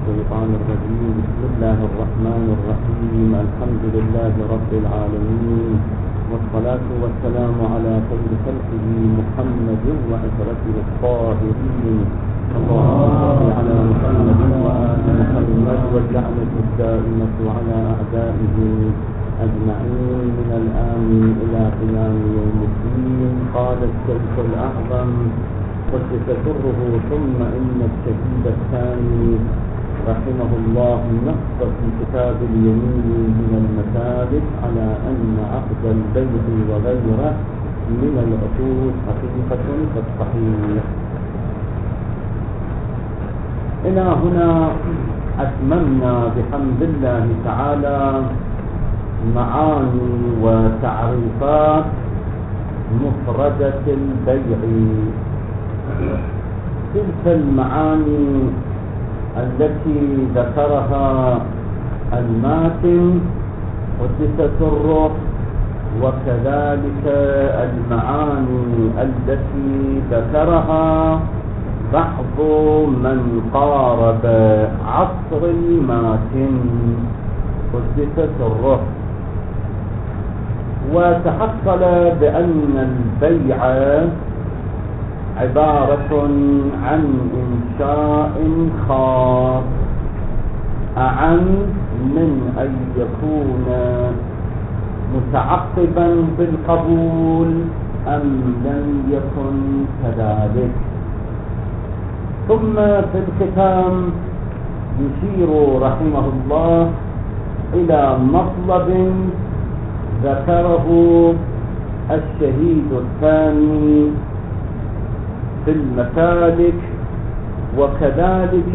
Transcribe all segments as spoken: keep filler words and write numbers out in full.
الشيطان الرجيم. بسم الله الرحمن الرحيم. الحمد لله رب العالمين، والصلاة والسلام على خير خلقه محمد وعشرته الطاهرين. اللهم صل على محمد وآل محمد واللعنة الدائمة على أعدائه أجمعين من الآن إلى قيام يوم الدين. قال الشيخ الأعظم قدس سره: ثم إن الشهيد الثاني رحمه الله نص في كتاب اليمين من المسالك على أن عقد البيع وغيره من العقود حقيقة كالصحيح. إلى هنا أتممنا بحمد الله تعالى معاني وتعريفات مفردة البيع. تلك المعاني التي ذكرها الماتن قدس سره، وكذلك المعاني التي ذكرها بعض من قارب عصر الماتن قدس سره، وتحصل بأن البيع عبارة عن إنشاء خاص أعم من أن يكون متعقبا بالقبول أم لم يكن كذلك. ثم في الختام يشير رحمه الله إلى مطلب ذكره الشهيد الثاني في المسالك، وكذلك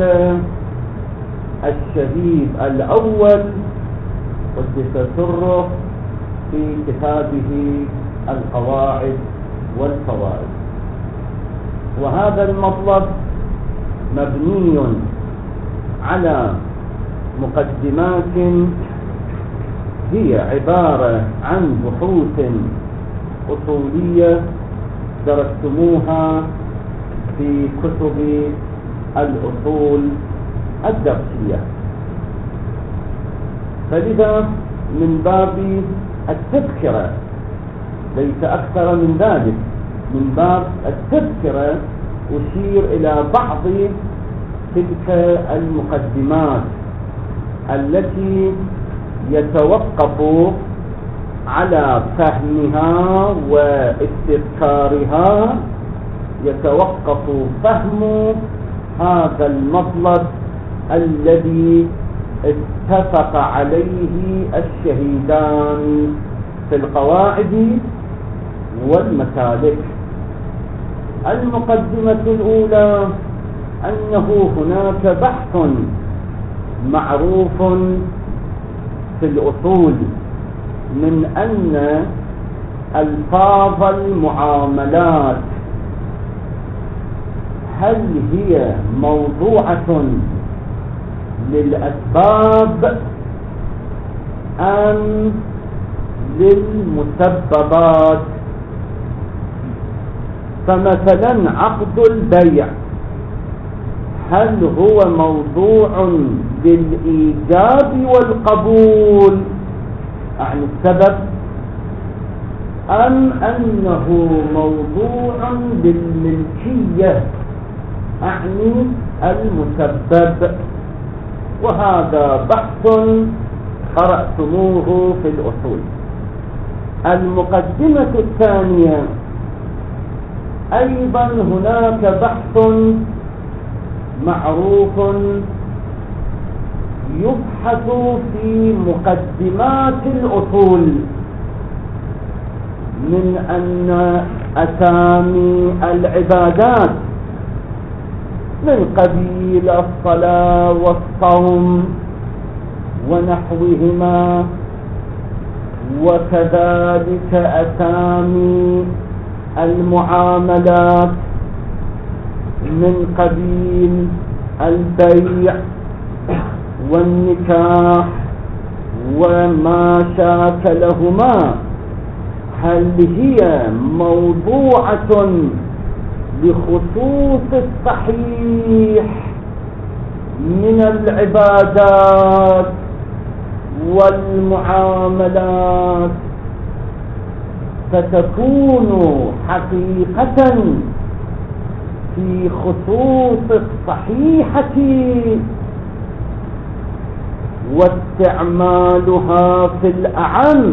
الشهيد الأول قدس سره في كتابه القواعد والفوائد. وهذا المطلب مبني على مقدمات هي عبارة عن بحوث أصولية درستموها في كتب الأصول الدرسية، فلذا من باب التذكرة ليس أكثر من ذلك، من باب التذكرة أشير إلى بعض تلك المقدمات التي يتوقف على فهمها واستذكارها يتوقف فهم هذا المطلب الذي اتفق عليه الشهيدان في القواعد والمسالك. المقدمة الأولى أنه هناك بحث معروف في الأصول من أن ألفاظ المعاملات هل هي موضوعة للأسباب أم للمسببات؟ فمثلا عقد البيع هل هو موضوع للإيجاب والقبول عن السبب، أم أنه موضوع للملكية أعني المسبب؟ وهذا بحث قرأتموه في الأصول. المقدمة الثانية أيضا هناك بحث معروف يبحث في مقدمات الأصول من أن أسامي العبادات من قبيل الصلاة والصوم ونحوهما، وكذلك أسامي المعاملات من قبيل البيع والنكاح وما شاكلهما، هل هي موضوعة لخصوص الصحيح من العبادات والمعاملات ستكون حقيقة في خصوص الصحيحة واستعمالها في الأعم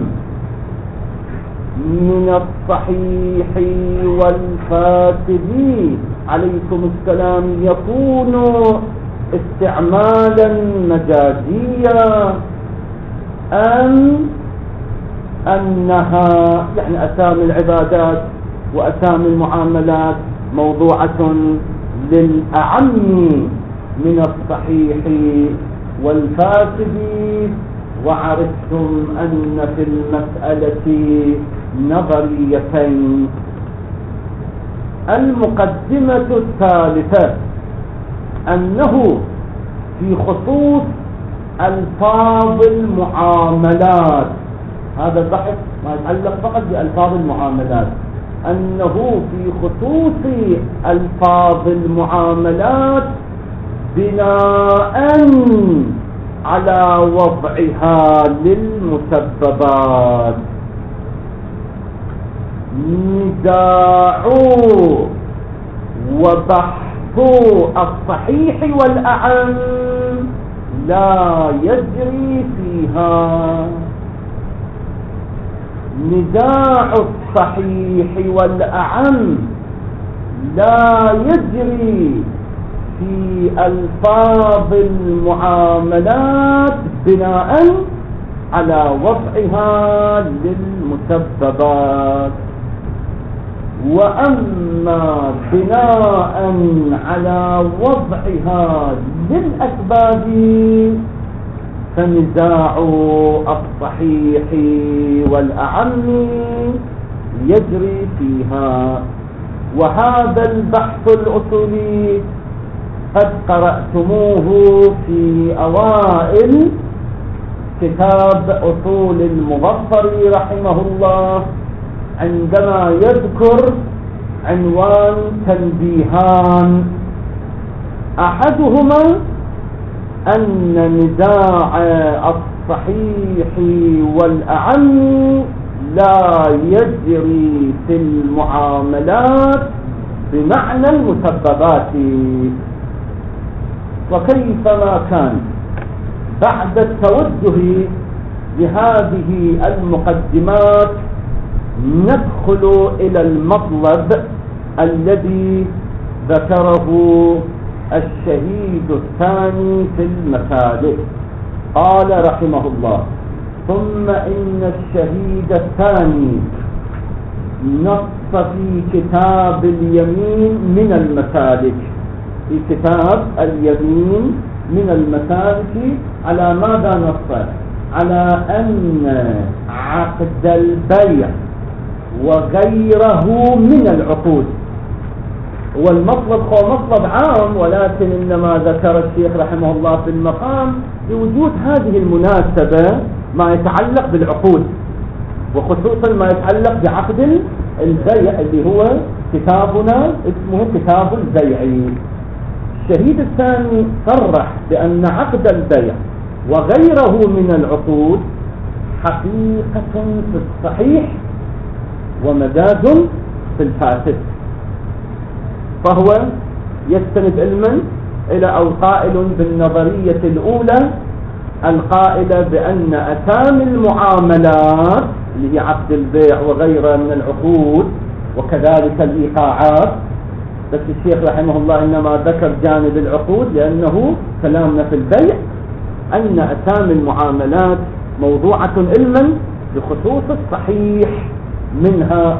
من الصحيح والفاسد عليكم السلام يكون استعمالا مجازيا أم أنها يعني أسامي العبادات وأسامي المعاملات موضوعة للأعم من الصحيح والفاسد. وعرفتم أن في المسألة نظريتين. المقدمة الثالثة أنه في خصوص ألفاظ المعاملات، هذا البحث ما يتعلق فقط بألفاظ المعاملات، أنه في خصوص ألفاظ المعاملات بناء على وضعها للمسببات نزاع وبحث الصحيح والأعم لا يجري فيها. نزاع الصحيح والأعم لا يجري في ألفاظ المعاملات بناء على وضعها للمسببات. وأما بناء على وضعها للأسباب فنزاع الصحيح والأعم يجري فيها. وهذا البحث الأصولي قد قرأتموه في أوائل كتاب أصول المظفر رحمه الله عندما يذكر عنوان تنبيهان. أحدهما أن نزاع الصحيح والأعم لا يجري في المعاملات بمعنى المسببات. وكيفما كان بعد التوجه بهذه المقدمات ندخل إلى المطلب الذي ذكره الشهيد الثاني في المسالك. قال رحمه الله: ثم إن الشهيد الثاني نص في كتاب اليمين من المسالك، في كتاب اليمين من المسالك على ماذا نص؟ على أن عقد البيع وغيره من العقود، والمطلب هو مطلب عام، ولكن إنما ذكر الشيخ رحمه الله في المقام بوجود هذه المناسبة ما يتعلق بالعقود، وخصوصا ما يتعلق بعقد البيع اللي هو كتابنا اسمه كتاب البيع. الشهيد الثاني صرح بأن عقد البيع وغيره من العقود حقيقة في الصحيح ومجاز في الفاسد. فهو يستند علما إلى أو قائل بالنظرية الأولى القائلة بأن أسامي المعاملات اللي هي عقد البيع وغيرها من العقود وكذلك الإيقاعات، بس الشيخ رحمه الله إنما ذكر جانب العقود لأنه كلامنا في البيع، أن أسامي المعاملات موضوعة علما بخصوص الصحيح منها،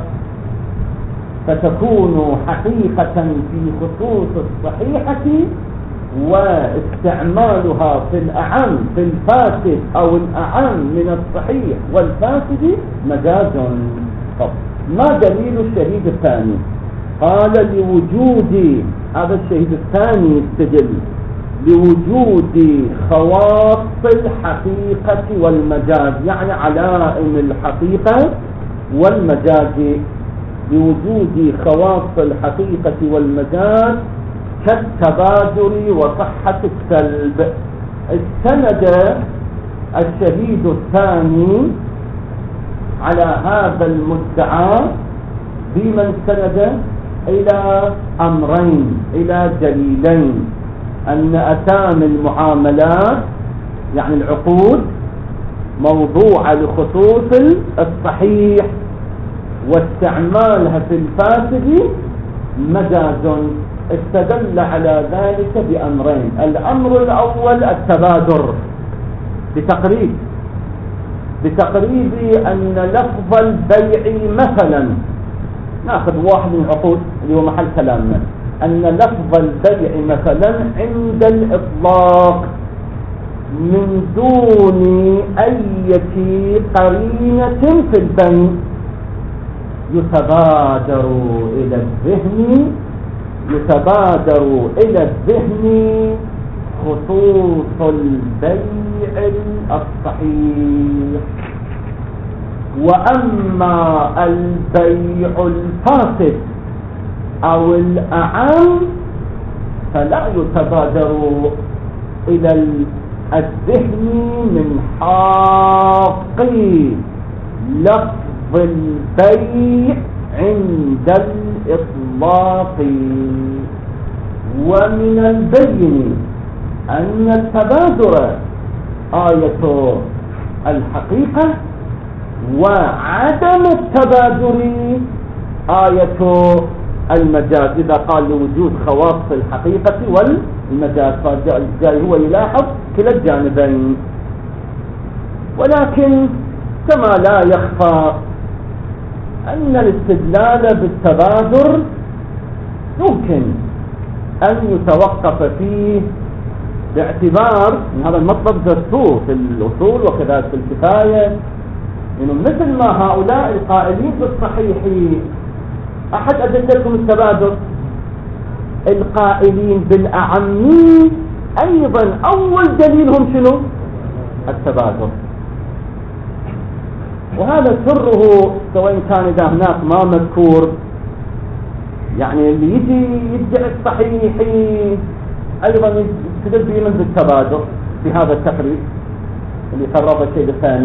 فتكون حقيقة في خصوص الصحيحة واستعمالها في الأعم في الفاسد أو الأعم من الصحيح والفاسد مجاز. ما دليل الشهيد الثاني؟ قال: لوجود، هذا الشهيد الثاني يستدل لوجود خواص الحقيقة والمجاز، يعني علائم الحقيقة والمجاز، لوجود خواص الحقيقة والمجاز كالتبادر وصحة السلب. استند الشهيد الثاني على هذا المدعى بمن استند إلى أمرين، إلى دليلين: أن أتام المعاملات يعني العقود موضوعة لخصوص الصحيح، واستعمالها في الفاسد مجاز. استدل على ذلك بأمرين: الأمر الأول التبادر بتقريب بتقريب أن لفظ البيع مثلا، ناخذ واحد من العقود اللي هو محل كلامنا، أن لفظ البيع مثلا عند الإطلاق من دون أي قرينة في البيع يتبادر إلى الذهن يتبادر إلى الذهن خصوص البيع الصحيح. وأما البيع الفاسد أو الأعم فلا يتبادر إلى الذهن من حق لفظ البيع عند الإطلاق. ومن البين أن التبادر آية الحقيقة، وعدم التبادر آية المجاز، إذا قال لوجود خواص الحقيقة والمجاز، فالجاي هو يلاحظ كلا الجانبين. ولكن كما لا يخفى أن الاستدلال بالتبادر يمكن أن يتوقف فيه باعتبار أن هذا المطلب دستور في الأصول وكذلك في الكفاية، إنه مثل ما هؤلاء القائلين بالصحيح أحد أدلتكم التبادر، القائلين بالأعمي أيضا أول دليلهم شنو؟ التبادر. وهذا سره، سواء كان إذا هناك ما مذكور، يعني اللي يجي يدعي الصحيح أيضا يستدل به من بالتبادر بهذا التقريب اللي قرب الشيء الثاني،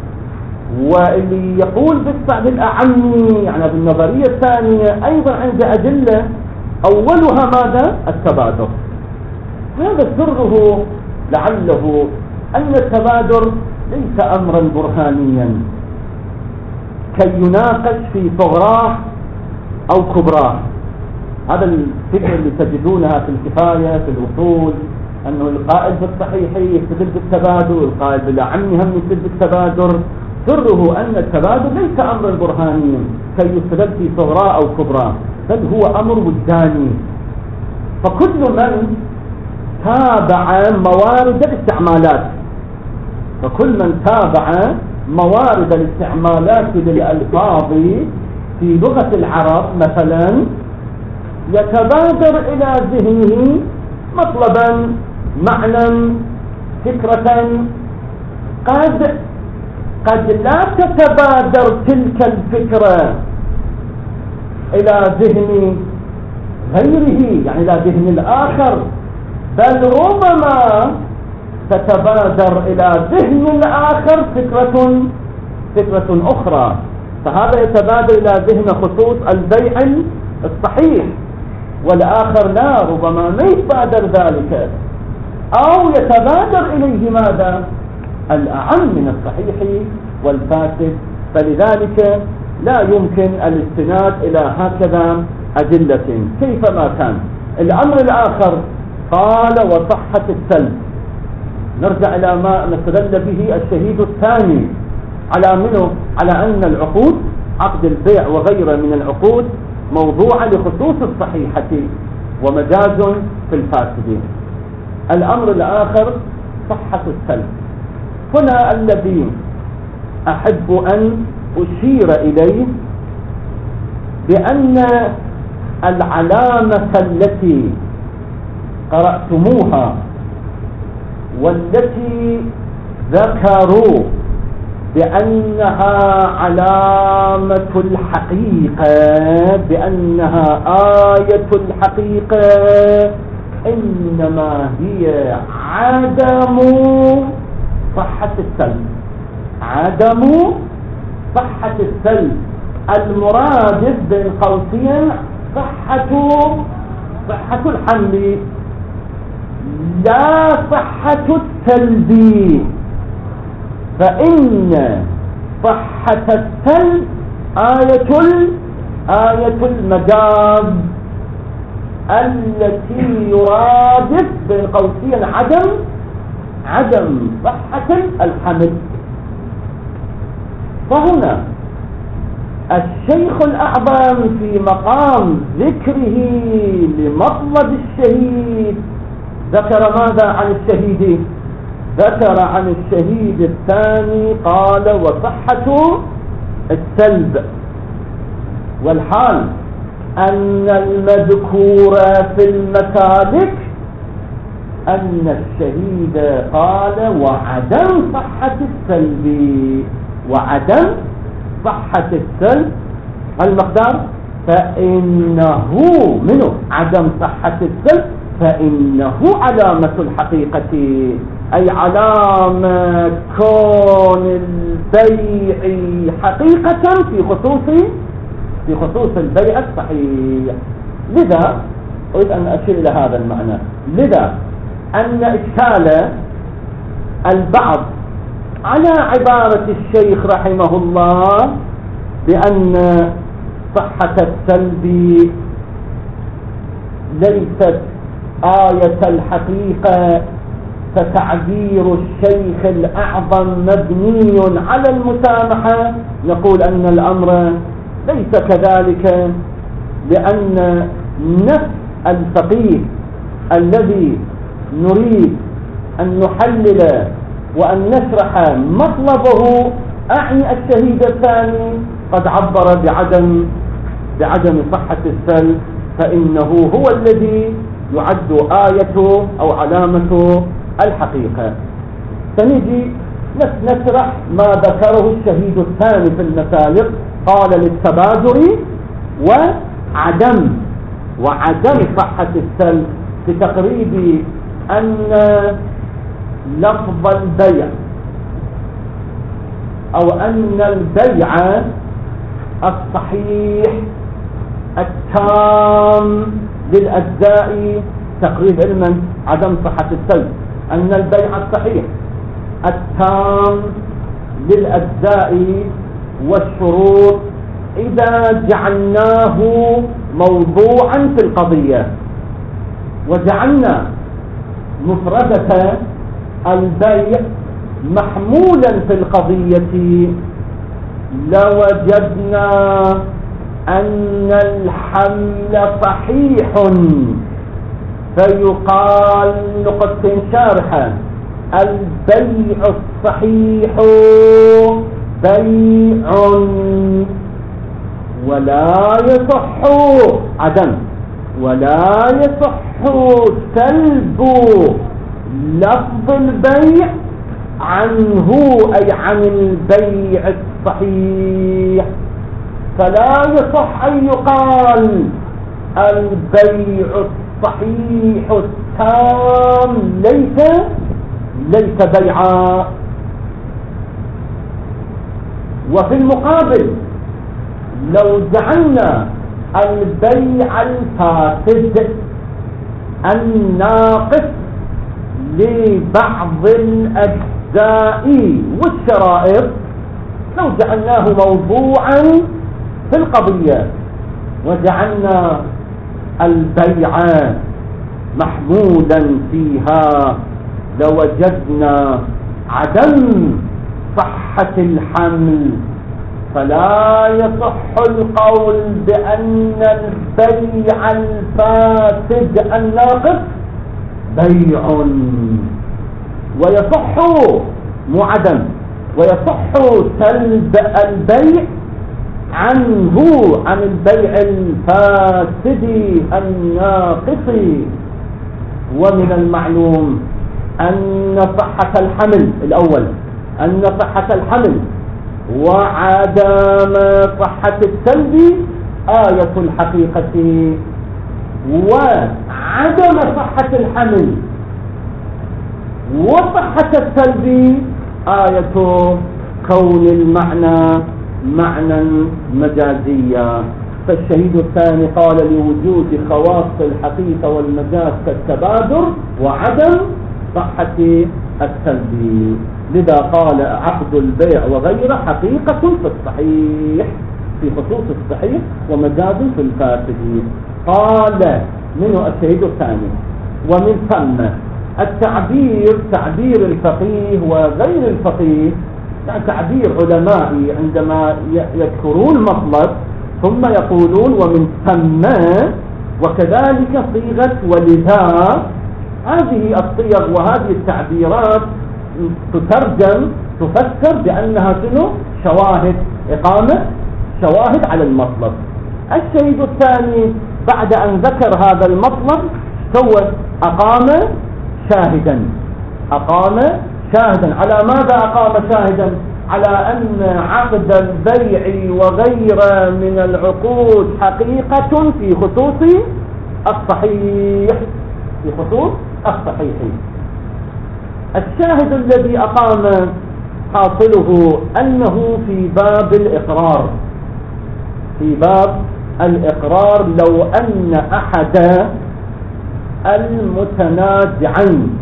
واللي يقول بالصعب الأعمي يعني بالنظرية الثانية أيضا عند أدلة أولها ماذا؟ التبادر. هذا سره لعله أن التبادر ليس أمرا برهانيا كي يناقش في صغراه أو كبراه. هذا الفكر اللي تجدونها في الكفاية في الأصول، أنه القائل بالصحيح يستدل بالتبادر، والقائل بالأعمي هم يستدل بالتبادر. سره أن التبادر ليس أمرا برهانيا كي يستدل في صغراه أو كبراه، بل هو أمر وجداني. فكل من تابع موارد الاستعمالات فكل من تابع موارد الاستعمالات للألفاظ في لغة العرب مثلا يتبادر إلى ذهنه مطلبا، معنى، فكرة، قد قد لا تتبادر تلك الفكرة إلى ذهن غيره، يعني إلى ذهن الآخر، بل ربما تتبادر إلى ذهن الآخر فكرة فكرة أخرى، فهذا يتبادر إلى ذهن خصوص البيع الصحيح، والآخر لا، ربما ما يتبادر ذلك، أو يتبادر إليه ماذا؟ الأعم من الصحيح والفاسد. فلذلك لا يمكن الاستناد إلى هكذا أدلة كيفما كان. الأمر الآخر قال وصحة السلب، نرجع إلى ما نستدل به الشهيد الثاني على منه، على أن العقود، عقد البيع وغيره من العقود، موضوعة لخصوص الصحيحة ومجاز في الفاسدين. الأمر الآخر صحة السلب. هنا الذي أحب أن أشير إليه بأن العلامة التي قرأتموها والتي ذكروا بأنها علامة الحقيقة، بأنها آية الحقيقة، إنما هي عدم صحة السلب، عدم صحة السلب المرادف بين قوسين صحة صحة الحمل، لا صحة السلب. فإن صحة السلب آية آية المجاز التي يرادف بين قوسين عدم عدم صحة الحمل. فهنا الشيخ الأعظم في مقام ذكره لمطلب الشهيد ذكر ماذا عن الشهيد؟ ذكر عن الشهيد الثاني قال وصحة السلب، والحال أن المذكور في المسالك أن الشهيد قال وعدم صحة السلب، وعدم صحة السلب المقدار فإنه منه عدم صحة السلب فإنه علامة الحقيقة، أي علامة كون البيع حقيقة في خصوص في خصوص البيع الصحيح. لذا أريد أن أشير إلى هذا المعنى. لذا أن إشكال البعض على عبارة الشيخ رحمه الله بأن صحة السلب ليست آية الحقيقة، فتعبير الشيخ الأعظم مبني على المسامحة، نقول أن الأمر ليس كذلك، لأن نفس الفقيه الذي نريد أن نحلل وأن نشرح مطلبه أعني الشهيد الثاني قد عبر بعدم بعدم صحة السلب، فإنه هو الذي يعد آية أو علامة الحقيقة. سنجي نشرح ما ذكره الشهيد الثاني في المسالك، قال للتبادر وعدم وعدم صحة السلب بتقريب أن لفظ البيع أو أن البيع الصحيح التام للأجزاء تقريب علما عدم صحة السلب، أن البيع الصحيح التام للأجزاء والشروط إذا جعلناه موضوعا في القضية وجعلنا مفردة البيع محمولا في القضية لوجدنا أن الحمل صحيح، فيقال نقطة شارحة البيع الصحيح بيع ولا يصح عدم ولا يصح سلب لفظ البيع عنه أي عن البيع الصحيح، فلا يصح أن يقال البيع الصحيح التام ليس ليس بيعا. وفي المقابل لو جعلنا البيع الفاسد الناقص لبعض الأجزاء والشرائط لو جعلناه موضوعا في القضية وجعلنا البيع محمودا فيها لوجدنا عدم صحة الحمل، فلا يصح القول بأن البيع الفاسد الناقص بيع، ويصح مو عدم ويصح سلب البيع عنه عن البيع الفاسد الناقص. ومن المعلوم أن صحة الحمل الأول أن صحة الحمل وعدم صحة السلب آية الحقيقة، وعدم صحة الحمل وصحة السلب آية كون المعنى معنى مجازيا. فالشهيد الثاني قال لوجود خواص الحقيقة والمجاز كالتبادر وعدم صحة السلب، لذا قال عقد البيع وغيره حقيقة في الصحيح في خصوص الصحيح ومجاز في الفاسد. قال منه الشهيد الثاني. ومن ثم التعبير تعبير الفقيه وغير الفقيه، يعني تعبير علمائي عندما يذكرون مطلب ثم يقولون ومن ثم، وكذلك صيغة ولذا. هذه الصيغ وهذه التعبيرات تترجم تفسر بأنها شنو؟ شواهد إقامة شواهد على المطلب. الشهيد الثاني بعد أن ذكر هذا المطلب سوى أقام شاهدا أقام شاهدا على ماذا أقام شاهدا؟ على أن عقد البيع وغيره من العقود حقيقة في خصوص الصحيح في خصوص الصحيح. الشاهد الذي أقام حاصله أنه في باب الإقرار في باب الإقرار لو أن أحد المتنازعين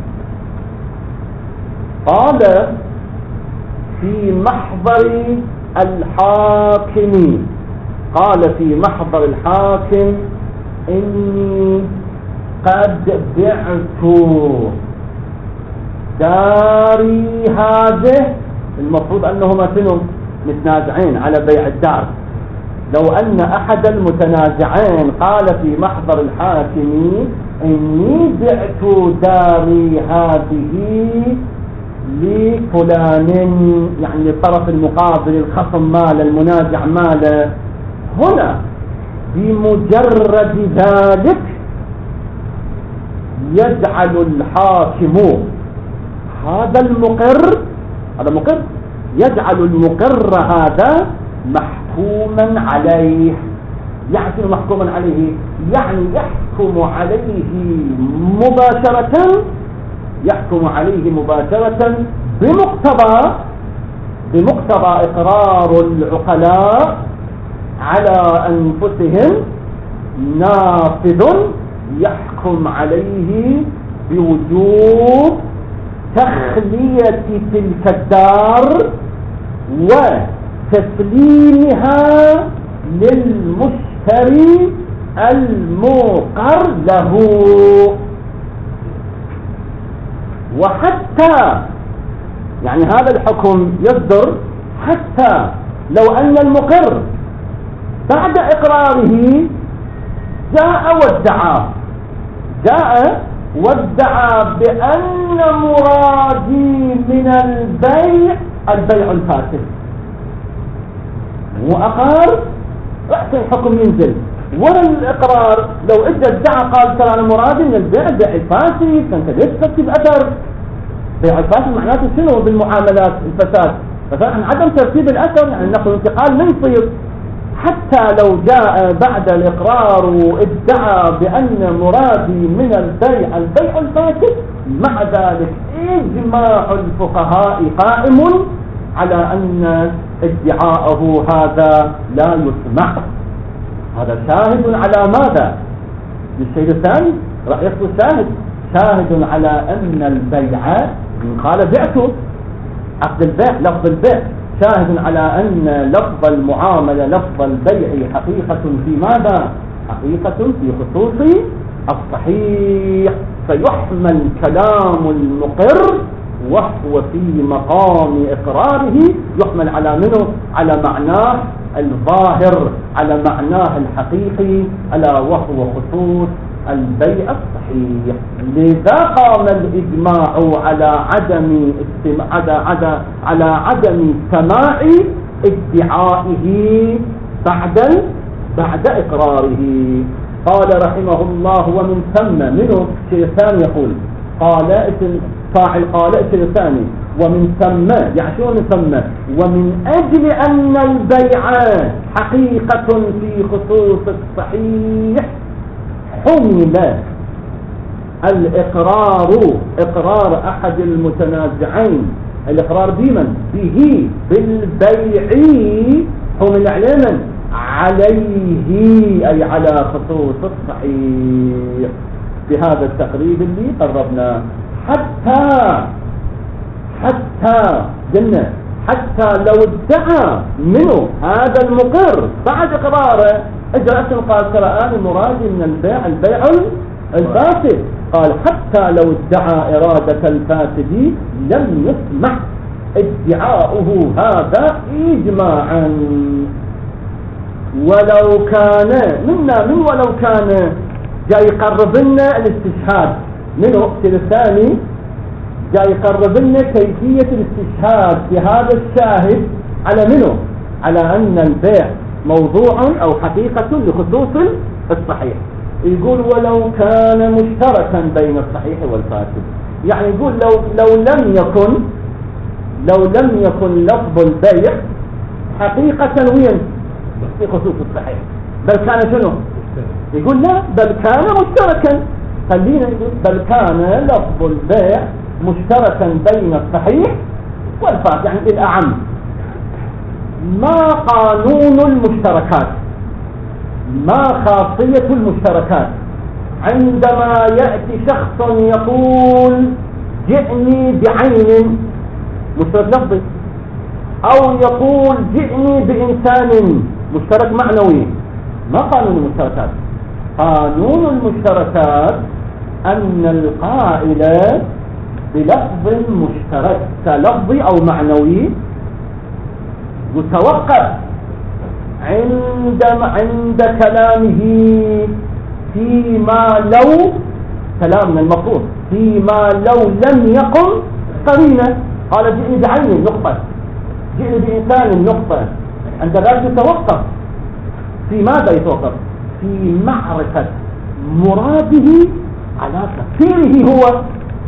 قال في محضر الحاكم قال في محضر الحاكم إني قد بعت داري هذه، المفروض أنهما شنو؟ متنازعين على بيع الدار. لو أن أحد المتنازعين قال في محضر الحاكم إني بعت داري هذه لفلان، يعني الطرف المقابل الخصم ماله المنازع ماله، هنا بمجرد ذلك يجعل الحاكم هذا المقر هذا مقر يجعل المقر هذا محكوما عليه. يعني محكوما عليه يعني يحكم عليه مباشرة يحكم عليه مباشرة بمقتضى بمقتضى إقرار العقلاء على أنفسهم نافذ يحكم عليه بوجوب تخلية تلك الدار وتسليمها للمشتري الموقر له. وحتى يعني هذا الحكم يصدر حتى لو أن المقر بعد إقراره جاء وادعى جاء وادعى بأن مرادي من البيع البيع الفاسد، وأقر رأس الحكم ينزل. ولا الإقرار لو إجا ادعى قال ترى أنا مرادي من البيع البيع الفاسد، فأنت ليش تكتب أثر؟ بيع الفاسد معناته شنو بالمعاملات الفساد؟ فعن عدم ترتيب الأثر يعني نقل انتقال من صيغ. حتى لو جاء بعد الإقرار وادعى بأن مرادي من البيع البيع الفاسد، مع ذلك إجماع الفقهاء قائم على أن ادعاءه هذا لا يسمع. هذا شاهد على ماذا؟ للشيء الثاني راح يكون شاهد شاهد على أن البيع من قال بعته عقد البيع لفظ البيع، شاهد على أن لفظ المعاملة لفظ البيع حقيقة في ماذا؟ حقيقة في خصوص الصحيح. فيحمل كلام المقر وهو في مقام إقراره يحمل على منه على معناه الظاهر على معناه الحقيقي ألا وهو خصوص البيع الصحيح. لذا قام الإجماع على عدم على على عدم سماع ادعائه بعد بعد إقراره. قال رحمه الله ومن ثم منه شيء ثاني يقول قال اسم فاعل قال اسم ثاني ومن ثم يعني شو من ثم ومن أجل أن البيع حقيقة في خصوص الصحيح حمل الإقرار إقرار أحد المتنازعين، الإقرار بمن؟ به بالبيع هو من علما عليه، أي على خصوص الصحيح. بهذا التقريب اللي قربنا حتى حتى قلنا حتى لو ادعى منه هذا المقر بعد إقراره اجرأت قال ترى أنا مرادي من البيع البيع الفاسد، قال حتى لو ادعى إرادة الفاسد لم يسمح ادعاؤه هذا إجماعا، ولو كان منا من ولو كان جاي يقرب لنا الاستشهاد منه الثاني، جاي يقرب لنا كيفية الاستشهاد في هذا الشاهد على منه على أن البيع موضوع أو حقيقة لخصوص الصحيح. يقول ولو كان مشتركا بين الصحيح والفاسد، يعني يقول لو لو لم يكن لو لم يكن لفظ البيع حقيقة وين في خصوص الصحيح، بل كان شنو؟ يقول لا بل كان مشتركا، خلينا نقول بل كان لفظ البيع مشتركا بين الصحيح والفاسد، يعني الأعم. ما قانون المشتركات، ما خاصية المشتركات؟ عندما يأتي شخص يقول جئني بعين مشترك لفظي، أو يقول جئني بإنسان مشترك معنوي، ما قانون المشتركات؟ قانون المشتركات أن القائل بلفظ مشترك كلفظي أو معنوي يتوقف عند عند كلامه فيما لو كلامنا المفروض فيما لو لم يقم قرينة، قال جئني بعين نقطة، جئني بإنسان نقطة، عند ذلك يتوقف في ماذا؟ يتوقف في معرفة مراده على تفسيره هو.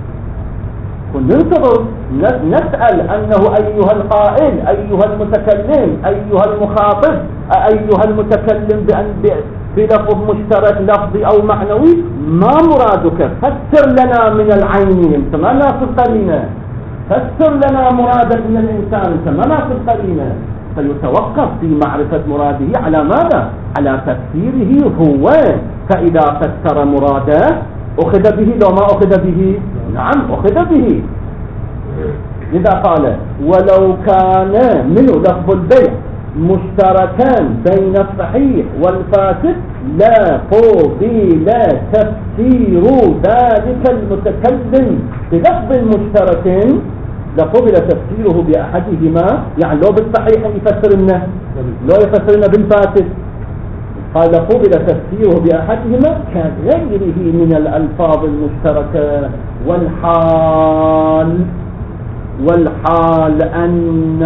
وننتظر نسأل أنه أيها القائل أيها المتكلم أيها المخاطب أيها المتكلم بأن بلفظ مشترك لفظي أو معنوي، ما مرادك؟ فسر لنا من العين، انت ما ناخذ قرينة، فسر لنا مرادك من الإنسان، انت ما ناخذ قرينة. فيتوقف في معرفة مراده على ماذا؟ على تفسيره هو. فإذا فسر مراده أخذ به لو ما أخذ به؟ نعم أخذ به. لذا قال ولو كان منه لفظ البيع مشتركان بين الصحيح والفاسد لا قبل تفسير ذلك المتكلم بلفظ مشترك، لقبل تفسيره بأحدهما، يعني لو بالصحيح يفسر لنا لو يفسر لنا بالفاسد، قال قبل تفسيره بأحدهما كغيره من الألفاظ المشتركة. والحال والحال أن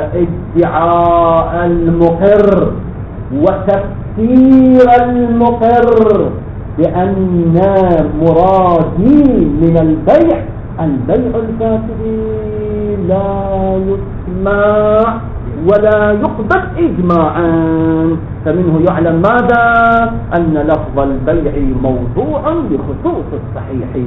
ادعاء المقر وتفسير المقر بأن مرادي من البيع البيع الفاسد لا يسمع ولا يقبل إجماعا. فمنه يعلم ماذا؟ أن لفظ البيع موضوع بخصوص الصحيح.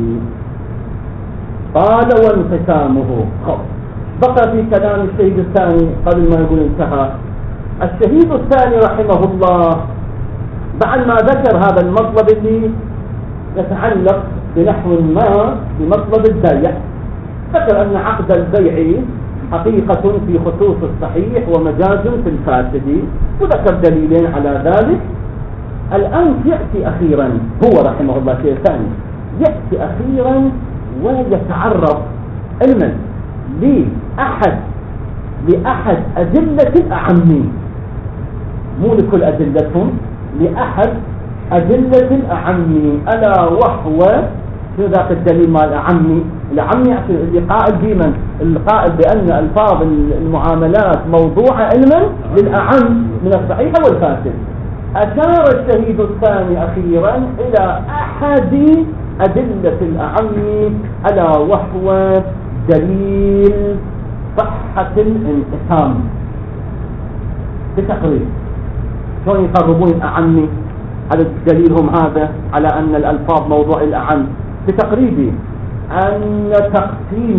قال وانقسامه. بقى في كلام الشهيد الثاني قبل ما يقول انتهى. الشهيد الثاني رحمه الله بعد ما ذكر هذا المطلب اللي يتعلق بنحو ما بمطلب البيع، ذكر أن عقد البيع حقيقة في خصوص الصحيح ومجاز في الفاسد، وذكر دليلين على ذلك. الآن يأتي أخيرا هو رحمه الله شيء ثاني، يأتي أخيرا ويتعرض علما لأحد لأحد أدلة الأعمي، مو لكل أدلتهم، لأحد أدلة الأعمي، ألا وهو شو ذاك الدليل مال الأعمي؟ الأعمي اللي قائل بمن؟ القائل بأن ألفاظ المعاملات موضوعة علما للأعم من الصحيح والفاسد. أشار الشهيد الثاني أخيرا إلى أحد أدلة الأعمي، ألا وهو دليل صحة الانقسام. بتقريب شلون يقربون الأعمي على دليلهم هذا على أن الألفاظ موضوع الأعم؟ بتقريبي أن تقسيم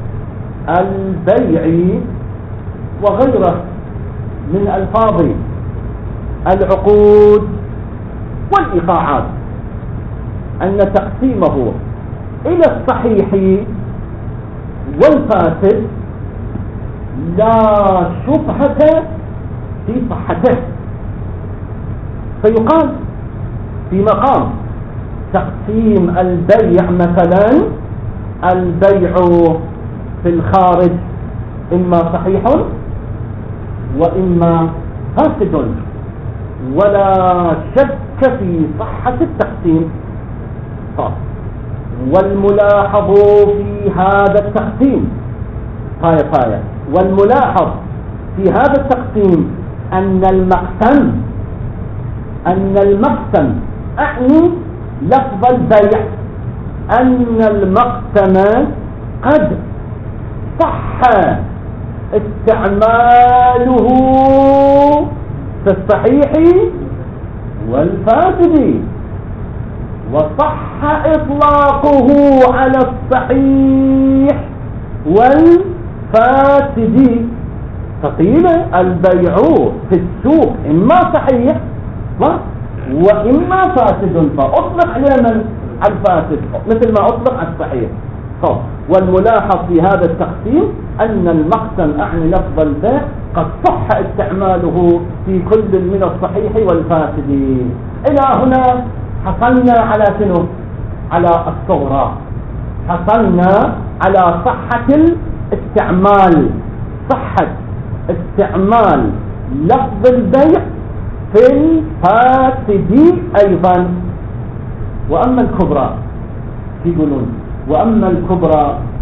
البيع وغيره من ألفاظ العقود والإيقاعات أن تقسيمه إلى الصحيح والفاسد لا شبهة في صحته. فيقال في مقام تقسيم البيع مثلا البيع في الخارج إما صحيح وإما فاسد، ولا شك في صحة التقسيم. والملاحظ في هذا التقسيم طاية طاية والملاحظ في هذا التقسيم أن المقسم أن المقسم أعني لفظ البيع أن المقسم قد صح استعماله في الصحيح والفاسد، وصح إطلاقه على الصحيح والفاسد. فقيل البيع في السوق إما صحيح وإما فاسد، فأطلق على الفاسد مثل ما أطلق على الصحيح. والملاحظ في هذا التقسيم أن المقسم أعني لفظ البيع قد صح استعماله في كل من الصحيح والفاسد. إلى هنا حصلنا على شنو؟ على الصغرى، حصلنا على صحة الاستعمال، صحة استعمال لفظ البيع في الفاسد أيضا. وأما الكبرى يقولون وأما الكبرى